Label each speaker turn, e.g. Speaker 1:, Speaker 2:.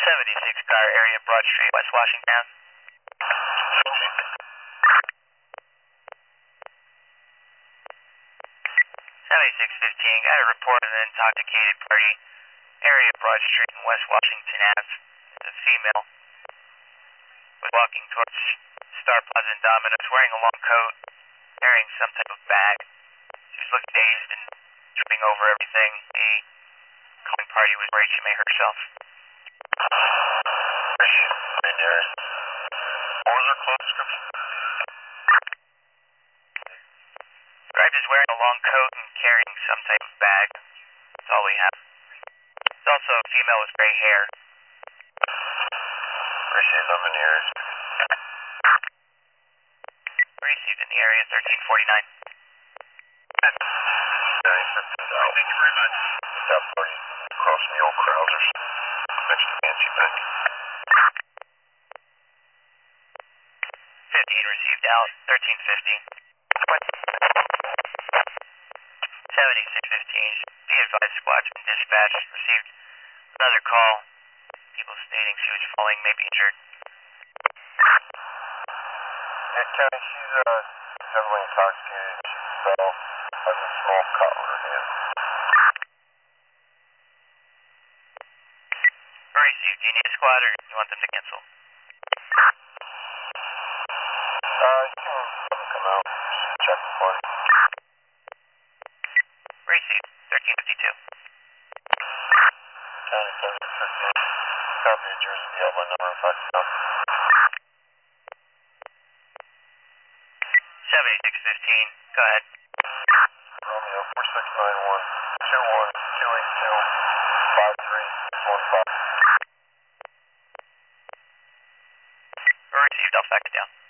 Speaker 1: 76 car area, Broad Street, West Washington. 7615, got a report of an intoxicated party, area Broad Street in West Washington Ave. The female was walking towards Star Plaza and Domino's, wearing a long coat, carrying some type of bag. She was looking dazed and tripping over everything. The calling party was worried she may hurt herself. What was her clothes description? Described as wearing a long coat and carrying some type of bag. That's all we have. There's also a female with gray hair. Received them in the area. Received in the area, 1349. Thank you very much. That party across from the old Krausers, next to Fancy Bank. 15 received out, 1315. 7615, be advised squad's been dispatched, received another call. People stating she was falling, maybe injured.
Speaker 2: Yeah, Kenny, she's heavily intoxicated. She fell, has a small cut on her hand.
Speaker 1: Received. Do you need a squad or you want them to cancel?
Speaker 2: You can have them come out, just check the party.
Speaker 1: Received. 1352.
Speaker 2: County 1315. Copy of Jersey, the outline number in fact.
Speaker 1: 7615. Go ahead.
Speaker 2: Romeo 4691 21282 5315.
Speaker 1: Received. I'll fax it down.